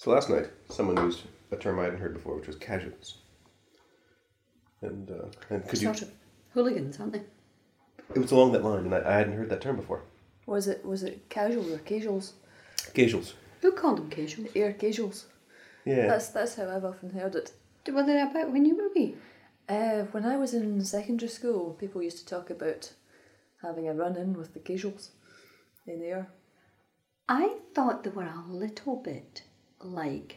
So last night, someone used a term I hadn't heard before, which was casuals. And could you... Sort of hooligans, aren't they? It was along that line, and I hadn't heard that term before. Was it casuals or casuals? Casuals. Who called them casuals? Air casuals. Yeah. That's how I've often heard it. Were they about when you were wee? When I was in secondary school, people used to talk about having a run-in with the casuals in air. I thought they were a little bit like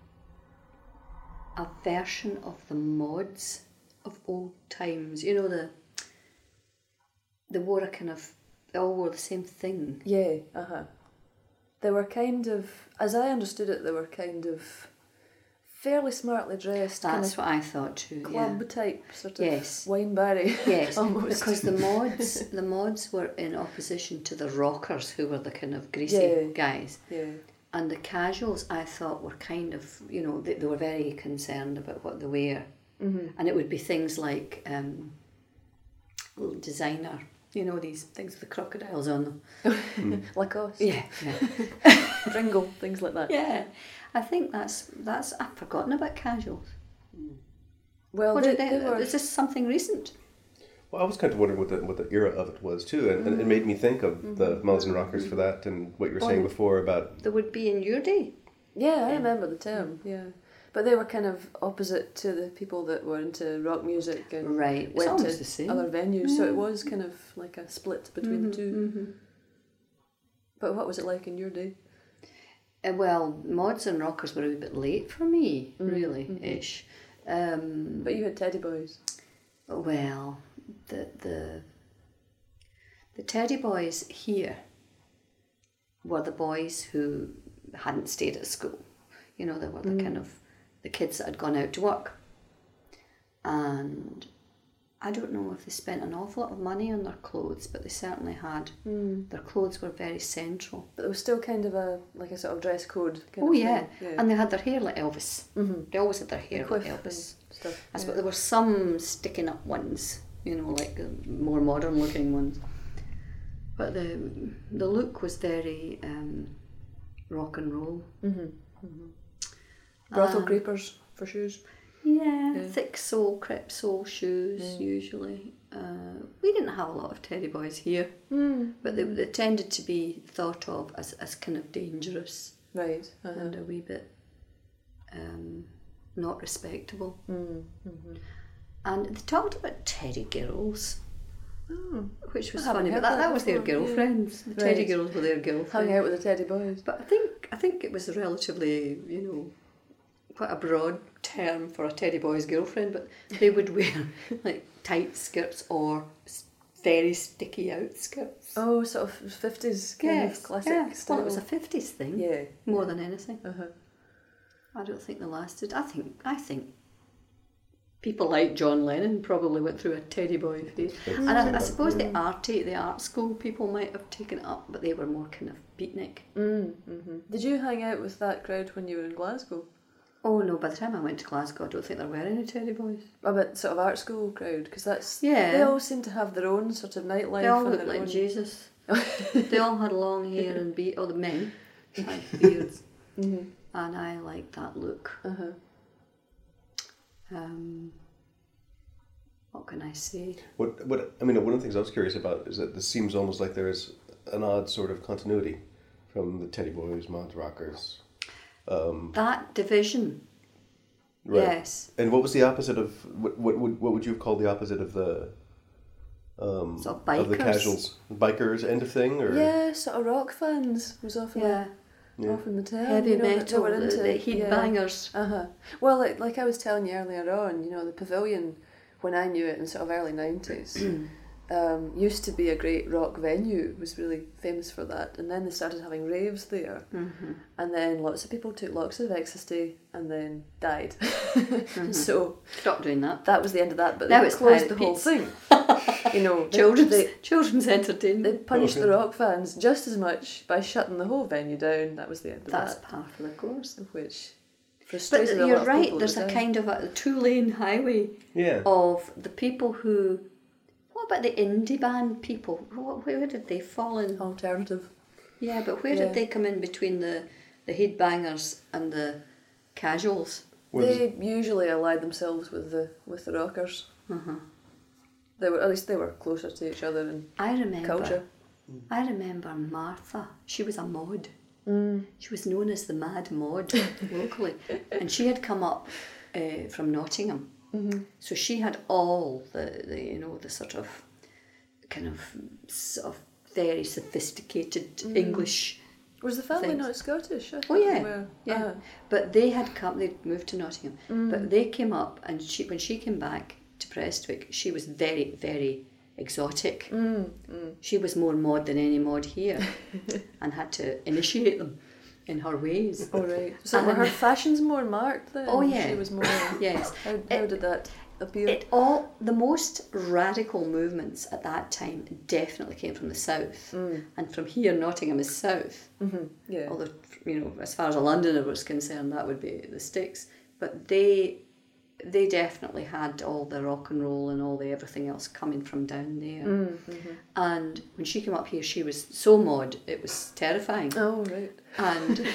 a version of the mods of old times. You know, they wore a kind of, they all wore the same thing. Yeah, They were kind of, as I understood it, they were kind of fairly smartly dressed. That's kind what I thought too. of club type sort of Yes. wine barry. Yes, almost. because the mods were in opposition to the rockers, who were the kind of greasy Yeah. guys. Yeah. And the casuals, I thought, were kind of, you know, they were very concerned about what they wear. Mm-hmm. And it would be things like little designer, you know, these things with the crocodiles on them. Lacoste. Yeah. Pringle, things like that. Yeah. I think that's I've forgotten about casuals. Well, What they were, were... is this something recent? Well, I was kind of wondering what the era of it was too, and it made me think of the Mods and Rockers for that, and what you were saying before about... There would be in your day. Yeah, I remember the term, yeah. But they were kind of opposite to the people that were into rock music and Right, it's went almost to the same. other venues, so it was kind of like a split between the two. Mm-hmm. But what was it like in your day? Well, Mods and Rockers were a wee bit late for me, really, ish. But you had Teddy Boys. Well, the Teddy Boys here were the boys who hadn't stayed at school. You know, they were the kind of the kids that had gone out to work. And I don't know if they spent an awful lot of money on their clothes, but they certainly had. Their clothes were very central. But there was still kind of a sort of dress code kind Oh of yeah. thing. And they had their hair like Elvis. Mm-hmm. They always had their hair like Quiff Elvis. and stuff. But there were some sticking up ones, you know, like the more modern looking ones. But the look was very rock and roll. Brothel creepers for shoes. Yeah, thick sole, crepe sole shoes usually. We didn't have a lot of Teddy Boys here, but they tended to be thought of as kind of dangerous Right. and a wee bit not respectable. And they talked about Teddy girls, which was I haven't funny, but heard that was their before, yeah. girlfriends. The Teddy Right. girls were their girlfriends. Hung out with the Teddy Boys. But I think it was relatively, you know, quite a broad term for a Teddy Boy's girlfriend, but they would wear like tight skirts or very sticky out skirts. Oh, sort of 50s kind of classic style. Well, it was a 50s thing, Yeah. more than anything. Uh-huh. I don't think they lasted. I think people like John Lennon probably went through a Teddy Boy phase. And I suppose the art school people might have taken it up, but they were more kind of beatnik. Did you hang out with that crowd when you were in Glasgow? Oh no, by the time I went to Glasgow, I don't think there were any Teddy Boys. About sort of art school crowd, because that's... Yeah. They all seem to have their own sort of nightlife. They all and looked their like own... Jesus. They all had long hair and the men had beards. And I liked that look. What can I say? What I mean, one of the things I was curious about is that this seems almost like there is an odd sort of continuity from the Teddy Boys, Mods, Rockers. That division. Right. Yes. And what was the opposite of what would you have called the opposite of the Sort of of the bikers. casuals, bikers end of thing, or Yeah, sort of rock fans was often often the term. Heavy you know, that metal, they were into. the heat bangers. Well, like I was telling you earlier on, you know, the Pavilion, when I knew it in sort of early 90s, used to be a great rock venue. It was really famous for that. And then they started having raves there. And then lots of people took lots of ecstasy and then died. So Stop doing that. that was the end of that. But Now they it's closed Pirate the whole Pete's. thing. You know, Children's they entertainment. punished the rock fans just as much by shutting the whole venue down. That was the end of That's that. part of the course. Which But frustrated a lot you're of right, people there's at a the time. kind of a two-lane highway yeah. of the people who... What about the indie band people? Where did they fall in? Alternative. Yeah, but where Yeah. did they come in between the the headbangers and the casuals. They usually allied themselves with the rockers. They were, at least they were closer to each other in culture. I remember Martha. She was a mod. She was known as the Mad Mod locally, and she had come up from Nottingham. So she had all the sort of very sophisticated English. Was the family things. not Scottish? I Oh thought they yeah, were. yeah. But they had come. They'd moved to Nottingham, but they came up, and when she came back to Prestwick, she was very, very exotic. She was more mod than any mod here, and had to initiate them in her ways. Oh right. So were her fashions more marked then? Oh yeah. She was more. Yes. How did that appear? The most radical movements at that time definitely came from the south, and from here Nottingham is south. Yeah. Although, as far as a Londoner was concerned, that would be the sticks. But they definitely had all the rock and roll and all the everything else coming from down there. And when she came up here, she was so mod, it was terrifying. Oh right. And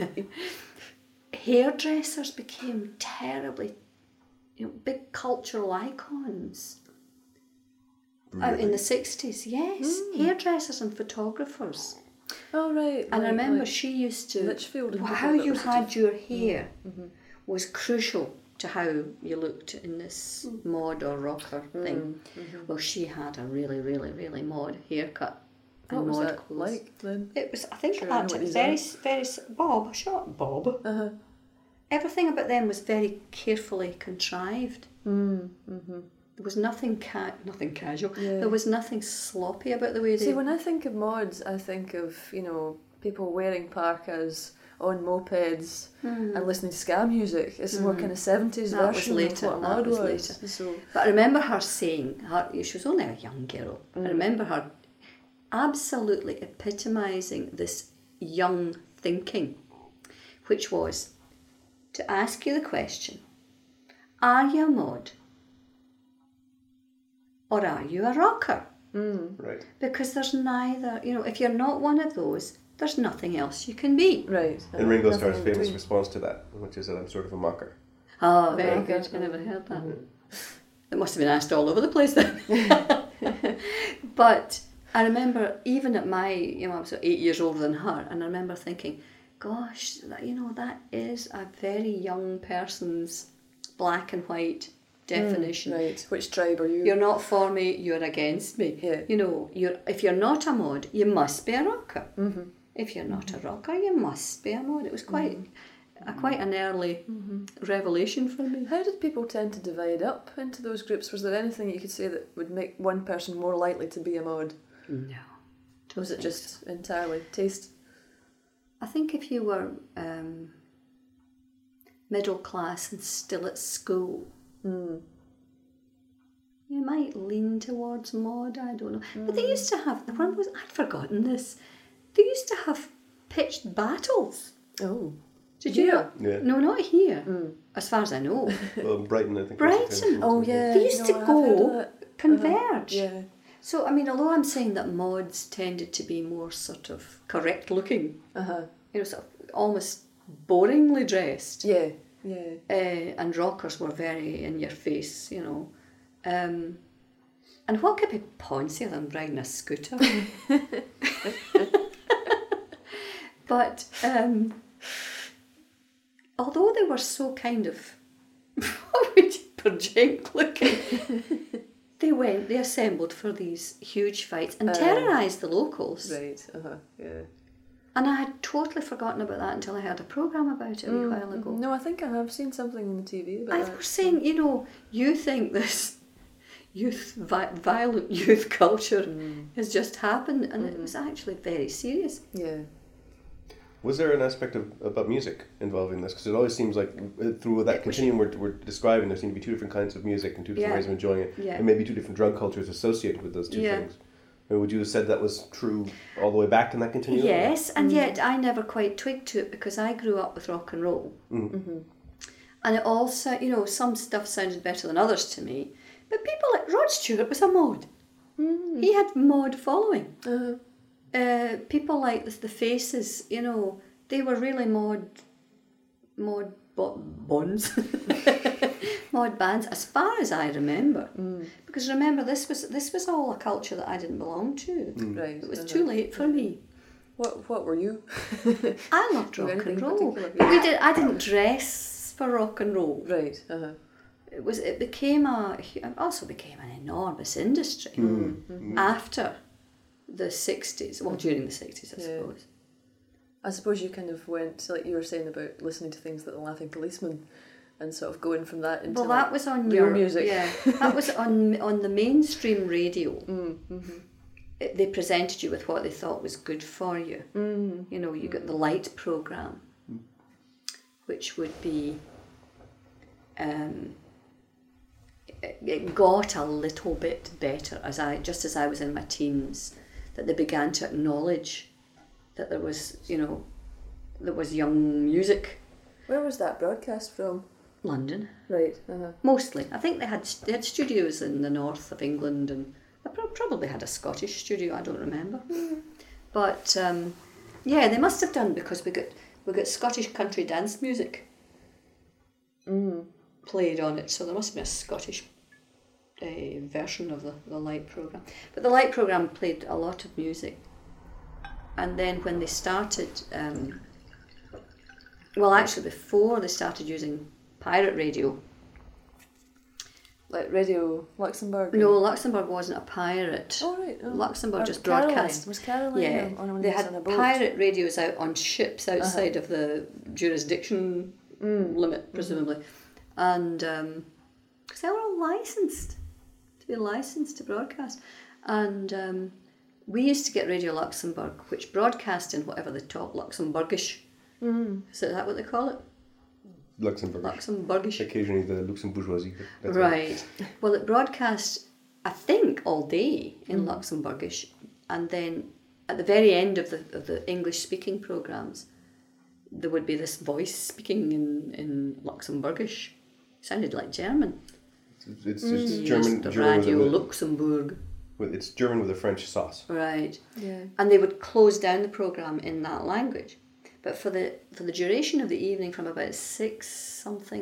hairdressers became terribly, big cultural icons. In the 60s, yes. Hairdressers and photographers. Oh right. And I remember like she used to, Litchfield and how people that you were sort had of- your hair was crucial to how you looked in this mod or rocker thing. Well, she had a really, really, really mod haircut and What was mod that clothes. like then? It was, I think, Sure, at I know that what time, these very, very, short bob. Everything about them was very carefully contrived. There was nothing casual. Yeah. There was nothing sloppy about the way they... See, when I think of mods, I think of people wearing parkas on mopeds and listening to ska music. It's more kind of 70s That was version later, of what a that mod was was. later. So But I remember her saying, she was only a young girl, I remember her absolutely epitomising this young thinking, which was to ask you the question, are you a mod or are you a rocker? Right. Because there's neither, if you're not one of those, there's nothing else you can be. right. And Ringo Nothing Starr's in famous between. response to that, which is that I'm sort of a mocker. Oh, very Okay. good. I never heard that. It must have been asked all over the place then. But I remember, even at my, I was 8 years older than her, and I remember thinking, gosh, that is a very young person's black and white definition. Right. Which tribe are you? You're not for me, you're against me. Yeah. If you're not a mod, you must be a rocker. If you're not a rocker, you must be a mod. It was quite an early revelation for me. How did people tend to divide up into those groups? Was there anything you could say that would make one person more likely to be a mod? No. Was it just entirely taste? I think if you were middle class and still at school, you might lean towards mod, I don't know. But they used to have, I'd forgotten this, they used to have pitched battles. Oh. Did you know? Yeah. No, not here, as far as I know. Well, Brighton, I think. Brighton. Oh yeah. They used to I have heard of go that. converge. Yeah. So, although I'm saying that mods tended to be more sort of correct looking, sort of almost boringly dressed, Yeah. Yeah. and rockers were very in your face, and what could be poncier than riding a scooter? But although they were so kind of project looking, they assembled for these huge fights and terrorised the locals. Right. Yeah. And I had totally forgotten about that until I heard a programme about it a wee while ago. No, I think I have seen something on the TV about I that. was saying, you think this violent youth culture has just happened, and it was actually very serious. Yeah. Was there an aspect about music involving this? Because it always seems like through that continuum we're describing, there seem to be two different kinds of music and two different ways of enjoying it, and maybe two different drug cultures associated with those two things. I mean, would you have said that was true all the way back in that continuum? Yes, and yet I never quite twigged to it because I grew up with rock and roll. And it also, some stuff sounded better than others to me. But people like Rod Stewart was a mod. He had mod following. People like the Faces, they were really mod bonds. Mod bands, as far as I remember. Because remember, this was all a culture that I didn't belong to. Right. It was too late for me. What were you? I loved rock and roll. But I didn't dress for rock and roll. Right. It also became an enormous industry after the 60s. Well, during the 60s, I suppose. I suppose you kind of went, like you were saying about listening to things like The Laughing Policeman, and sort of going from that into that was on your music. Yeah, that was on the mainstream radio. They presented you with what they thought was good for you. You know, you got the light programme, which would be, it got a little bit better as I was in my teens, that they began to acknowledge that there was young music. Where was that broadcast from? London. Right. Mostly. I think they had studios in the north of England, and they probably had a Scottish studio, I don't remember. But they must have done, because we got Scottish country dance music played on it, so there must have been a Scottish version of the light programme. But the light programme played a lot of music. And then when they started, before they started using pirate radio. Like Radio Luxembourg? No, Luxembourg wasn't a pirate. Oh, right. Oh. Luxembourg just broadcast. Was Caroline? Yeah, they had pirate radios out on ships outside of the jurisdiction limit, presumably. And because they were all licensed to broadcast. And we used to get Radio Luxembourg, which broadcast in whatever they talk, Luxembourgish. Is that what they call it? Luxembourgish. Occasionally the Luxembourgeoisie. Right. Well, it broadcast, I think, all day in Luxembourgish, and then at the very end of the English-speaking programmes, there would be this voice speaking in Luxembourgish. It sounded like German. It's German. The Radio Luxembourg. It's German with a French sauce. Right. Yeah. And they would close down the programme in that language. But for the duration of the evening, from about 6,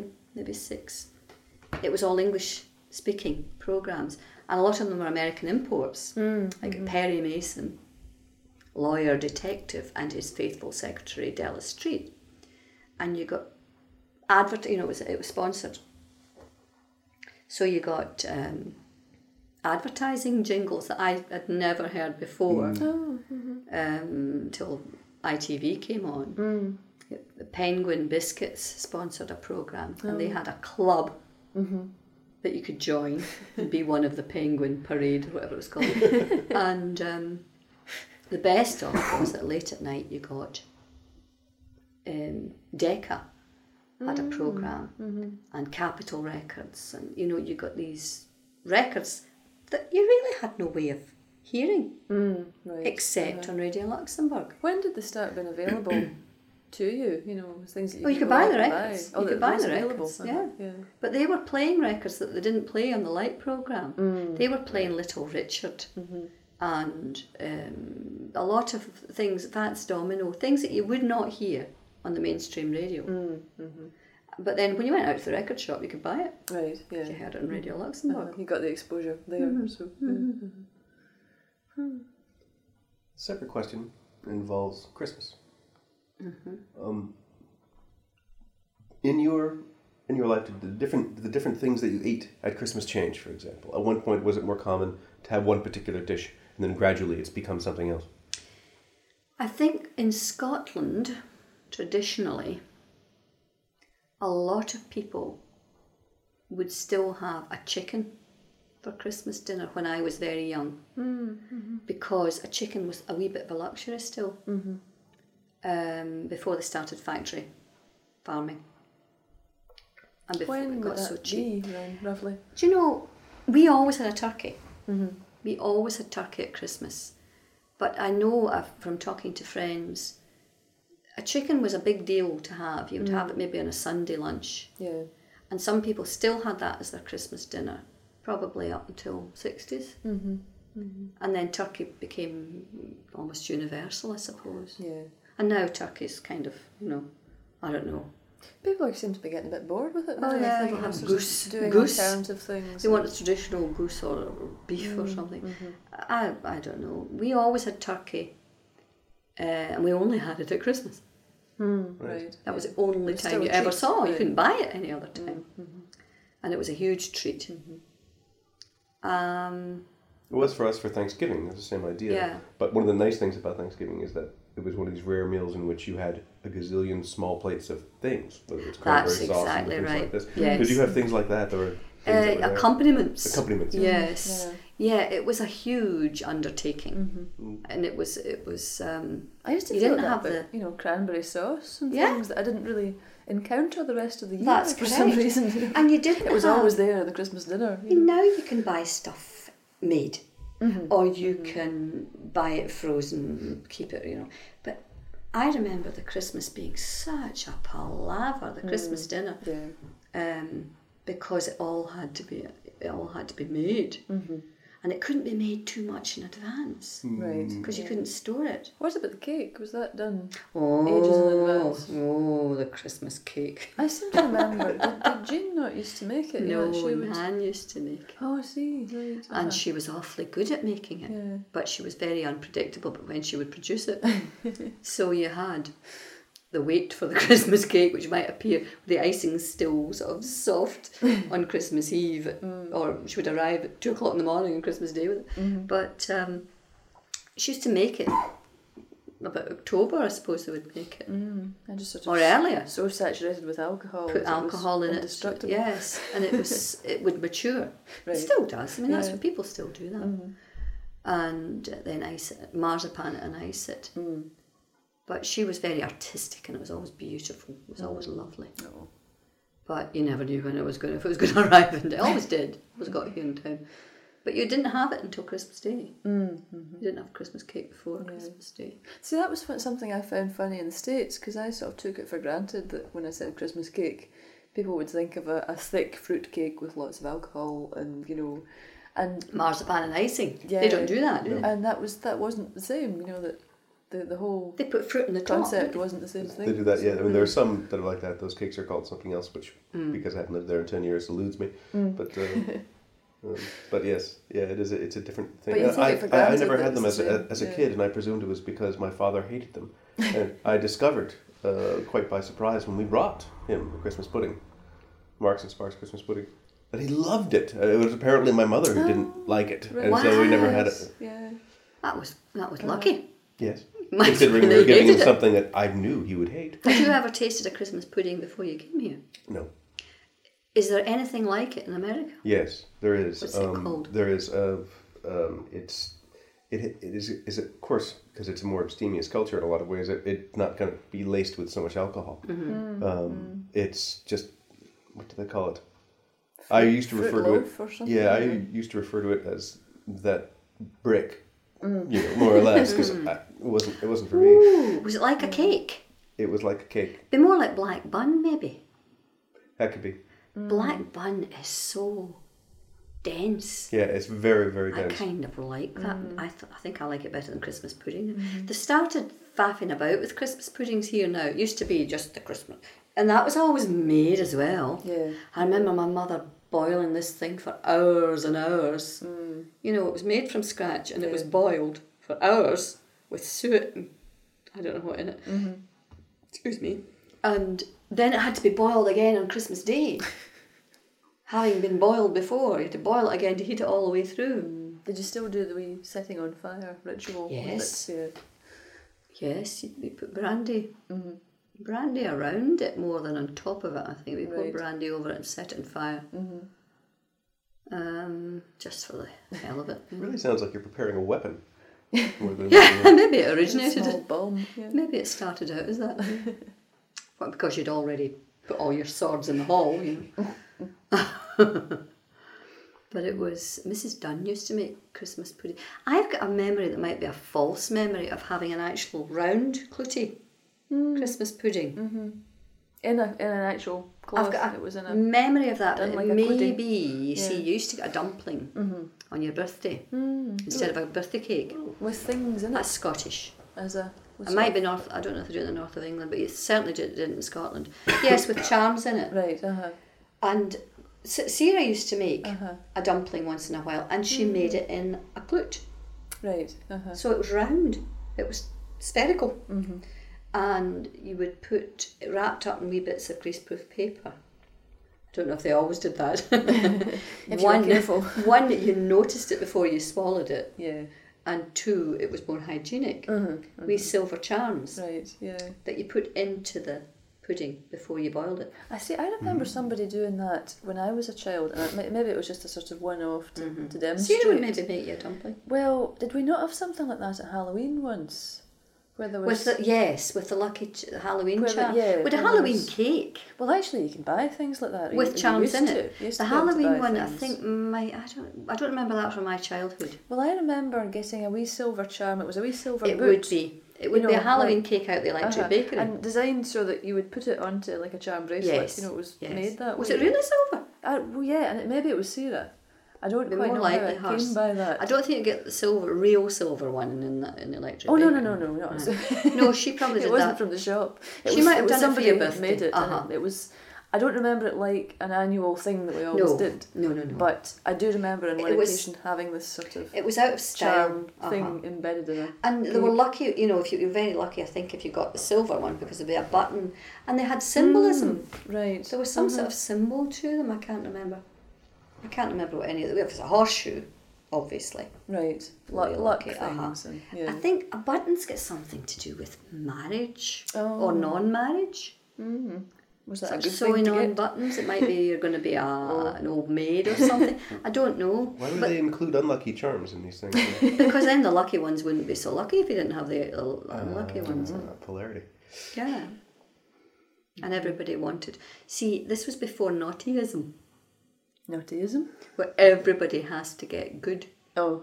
it was all English-speaking programmes. And a lot of them were American imports, like Perry Mason, lawyer, detective, and his faithful secretary, Della Street. And you got it was sponsored. So you got advertising jingles that I had never heard before until ITV came on. The Penguin Biscuits sponsored a programme, and they had a club that you could join and be one of the Penguin Parade, whatever it was called. And the best of it was that late at night you got Decca had a programme, and Capitol Records, and you got these records that you really had no way of hearing, except on Radio Luxembourg. When did they start being available to you? Things that you could buy the records. You could buy the records, yeah. But they were playing records that they didn't play on the light programme. They were playing Little Richard and a lot of things, Fats Domino, things that you would not hear on the mainstream radio. But then when you went out to the record shop, you could buy it. Right, yeah. You heard it on Radio Luxembourg. You got the exposure there. So. Separate question involves Christmas. In your life, did the different things that you ate at Christmas change? For example, at one point, was it more common to have one particular dish, and then gradually it's become something else? I think in Scotland, traditionally, a lot of people would still have a chicken for Christmas dinner when I was very young, because a chicken was a wee bit of a luxury still, before they started factory farming. And before it got so cheap. Then, roughly? Do you know, we always had a turkey. We always had turkey at Christmas. But I know from talking to friends, a chicken was a big deal to have. You would have it maybe on a Sunday lunch. Yeah. And some people still had that as their Christmas dinner, probably up until 60s. And then turkey became almost universal, I suppose. Yeah. And now turkey's kind of, I don't know. People seem to be getting a bit bored with it now. Oh yeah, they'll have goose. Doing alternative things. They want a traditional goose or beef or something. Mm-hmm. I don't know. We always had turkey, and we only had it at Christmas. Right. That was the only time you ever saw. Right. You couldn't buy it any other time. Mm-hmm. And it was a huge treat. Mm-hmm. It was for us for Thanksgiving. It's the same idea. Yeah. But one of the nice things about Thanksgiving is that it was one of these rare meals in which you had a gazillion small plates of things, whether it's cranberry sauce and things like this. Yes. Because you have things like that, or accompaniments. Accompaniments. Yes. Yeah. It was a huge undertaking, and it was. I used to you didn't have the cranberry sauce and things that I didn't really encounter the rest of the year. That's for some reason. And you didn't. It was always there at the Christmas dinner. Now you can buy stuff made. Or you can buy it frozen and keep it, But I remember the Christmas being such a palaver, the Christmas dinner, because it all had to be made, and it couldn't be made too much in advance, right? Because you couldn't store it. What about the cake? Was that done ages in advance? Oh, the Christmas cake! I seem to remember. did Jean not used to make it? No, Nan used to make it. Oh, I see. Right. And she was awfully good at making it, but she was very unpredictable. But when she would produce it, so you had the wait for the Christmas cake, which might appear the icing still sort of soft on Christmas Eve, or she would arrive at 2:00 in the morning on Christmas Day with it. But she used to make it about October, I suppose they would make it, and just sort of or earlier. So saturated with alcohol, put alcohol in it. Yes, and it would mature. Right. It still does. I mean, that's what people still do that. And then ice it, marzipan it and ice it. But she was very artistic, and it was always beautiful. It was always lovely. Oh. But you never knew when if it was going to arrive, and it always did. It always got here in time. But you didn't have it until Christmas Day. You didn't have Christmas cake before Christmas Day. See, that was something I found funny in the States, because I sort of took it for granted that when I said Christmas cake, people would think of a thick fruit cake with lots of alcohol and and marzipan and icing. Yeah, they don't do that, do they? And that wasn't the same. That. The whole they put fruit in the concept top. Wasn't the same thing. They do that, yeah. I mean, there are some that are like that. Those cakes are called something else, which because I haven't lived there in 10 years eludes me. But yes, it is. It's a different thing. I never had them as a kid, and I presumed it was because my father hated them. And I discovered quite by surprise when we brought him the Christmas pudding, Marks and Sparks Christmas pudding, that he loved it. It was apparently my mother who didn't like it, and so we never had it. Yeah, that was lucky. Yes. Considering we were giving him something that I knew he would hate. Had you ever tasted a Christmas pudding before you came here? No. Is there anything like it in America? Yes, there is. What's it called? There is. It is of course, because it's a more abstemious culture in a lot of ways. It's not going to be laced with so much alcohol. It's just, what do they call it? I used to refer to it. Yeah, I used to refer to it as that brick. More or less, because it wasn't for me. Was it like a cake? It was like a cake. Be more like black bun, maybe. That could be. Black bun is so dense. Yeah, it's very, very dense. I kind of like that. I think I like it better than Christmas pudding. They started faffing about with Christmas puddings here now. It used to be just the Christmas, and that was always made as well. Yeah, I remember my mother boiling this thing for hours and hours. It was made from scratch, and it was boiled for hours with suet and I don't know what in it. Excuse me. And then it had to be boiled again on Christmas Day. Having been boiled before, you had to boil it again to heat it all the way through. Did you still do the wee setting on fire ritual? Yes. With it? Yes, we put brandy. Brandy around it more than on top of it, I think. We put brandy over it and set it on fire. Just for the hell of it. It really sounds like you're preparing a weapon. Maybe it originated. A small bomb. Yeah. Maybe it started out as that. Well, because you'd already put all your swords in the hall, But it was, Mrs. Dunn used to make Christmas pudding. I've got a memory that might be a false memory of having an actual round clootie Christmas pudding. In an actual cloth. I've got it was in a memory of that. Like maybe, you see, you used to get a dumpling on your birthday instead of a birthday cake. With things in it. That's Scottish. as a... It might be north. I don't know if they do it in the north of England, but you certainly did it in Scotland. Yes, with charms in it. Right. And Sarah used to make a dumpling once in a while, and she made it in a clute. Right. So it was round. It was spherical, and you would put it wrapped up in wee bits of greaseproof paper. I don't know if they always did that. If you were careful. One, you noticed it before you swallowed it. Yeah. And two, it was more hygienic. Wee silver charms. Right, yeah. That you put into the pudding before you boiled it. I remember somebody doing that when I was a child, and maybe it was just a sort of one-off to demonstrate. Sarah would maybe make you a dumpling. Well, did we not have something like that at Halloween once? Where there was... with the lucky Halloween charm. Yeah, with a Halloween cake. Well, actually, you can buy things like that. With charms in it. The Halloween one, things. I think, I don't remember that from my childhood. Well, I remember getting a wee silver charm. It was a wee silver boot. It would be a Halloween cake out the electric bakery. And designed so that you would put it onto like a charm bracelet. Yes. It was made that way. Was it really silver? Well, yeah, and maybe it was Sarah. I don't quite know how it came by that. I don't think you get the real silver one in the electric. Oh, bakery. No. No, she probably did that. It wasn't from the shop. She might have done somebody it for your who birthday. made it. And it was. I don't remember it like an annual thing that we always did. No. But I do remember on one occasion having this sort of... It was out of style. Charm thing embedded in it. And they were lucky, if you were very lucky, I think, if you got the silver one, because there'd be a button. And they had symbolism. Right. There was some sort of symbol to them, I can't remember. I can't remember what any of them... It was a horseshoe, obviously. Right. Luck things. And, I think a button's got something to do with marriage or non-marriage. Mm-hmm. Was that a good sewing thing to on get? buttons? It might be you're going to be an old maid or something. I don't know. Why would they include unlucky charms in these things? Because then the lucky ones wouldn't be so lucky if you didn't have the unlucky ones. Polarity. Yeah. And everybody wanted... See, this was before naughtyism. Naughtyism? Where everybody has to get good. Oh.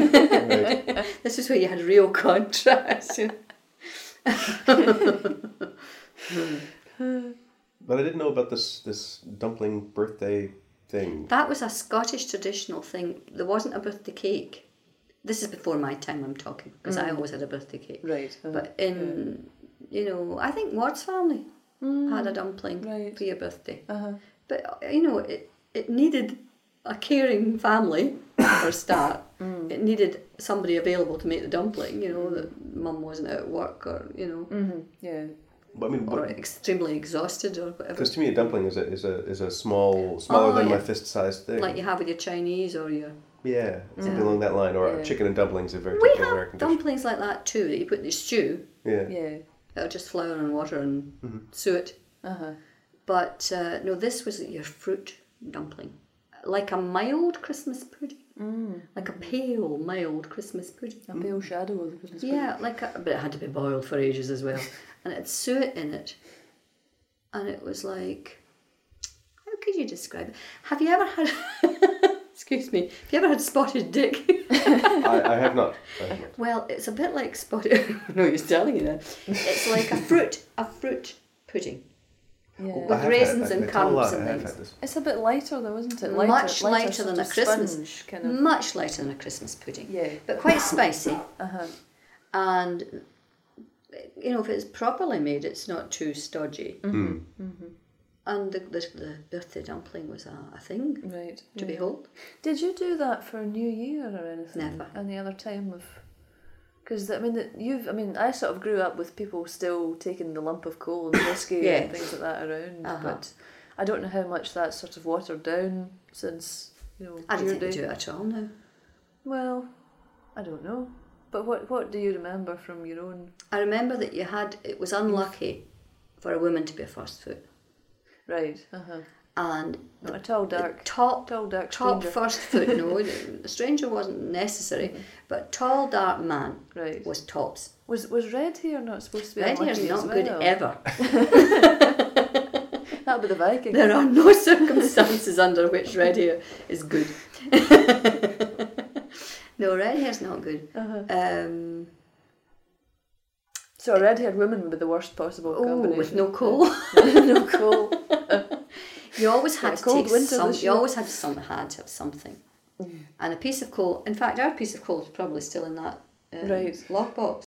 This is where you had real contrast. But I didn't know about this dumpling birthday thing. That was a Scottish traditional thing. There wasn't a birthday cake. This is before my time I'm talking, because I always had a birthday cake. Right. But in, I think Ward's family had a dumpling for your birthday. But, it needed a caring family for a start. It needed somebody available to make the dumpling, that mum wasn't out at work or, Yeah. But, or extremely exhausted or whatever. Because to me, a dumpling is a smaller than my fist-sized thing. Like you have with your Chinese or your... Yeah, something along that line. Or chicken and dumplings are very We typical have American dish. dumplings like that too, that you put in the stew. Yeah. Yeah. It'll just flour and water and suet. But no, this was your fruit dumpling. Like a mild Christmas pudding. Like a pale, mild Christmas pudding. A pale shadow of the Christmas pudding. Yeah, but it had to be boiled for ages as well. And it had suet in it. And it was like, how could you describe it? Have you ever had... Excuse me. Have you ever had spotted dick? I have not. Well, it's a bit like spotted... No, you're telling you that. It's like a fruit pudding. Yeah. With raisins and currants and things. It's a bit lighter though, isn't it? Much lighter than a Christmas. Sponge, kind of. Much lighter than a Christmas pudding. Yeah. But quite spicy. And, if it's properly made, it's not too stodgy. And the birthday dumpling was a thing to behold. Did you do that for New Year or anything? Never. Any other time of... Because, I sort of grew up with people still taking the lump of coal and whiskey and things like that around. But I don't know how much that's sort of watered down since, I don't think they do it at all now. Well, I don't know. But what do you remember from your own... I remember that it was unlucky for a woman to be a first foot. Right, And a tall, dark top stranger. first foot, no, the stranger wasn't necessary, but tall, dark man was tops. Was red hair not supposed to be red hair's not good ever. That'll be the Viking. There are no circumstances under which red hair is good. No, red hair's not good. So a red-haired woman would be the worst possible combination. With no coal. No coal. You always had to cold take winter some. this You year. always had to have something. And a piece of coal. In fact, our piece of coal is probably still in that lockbox.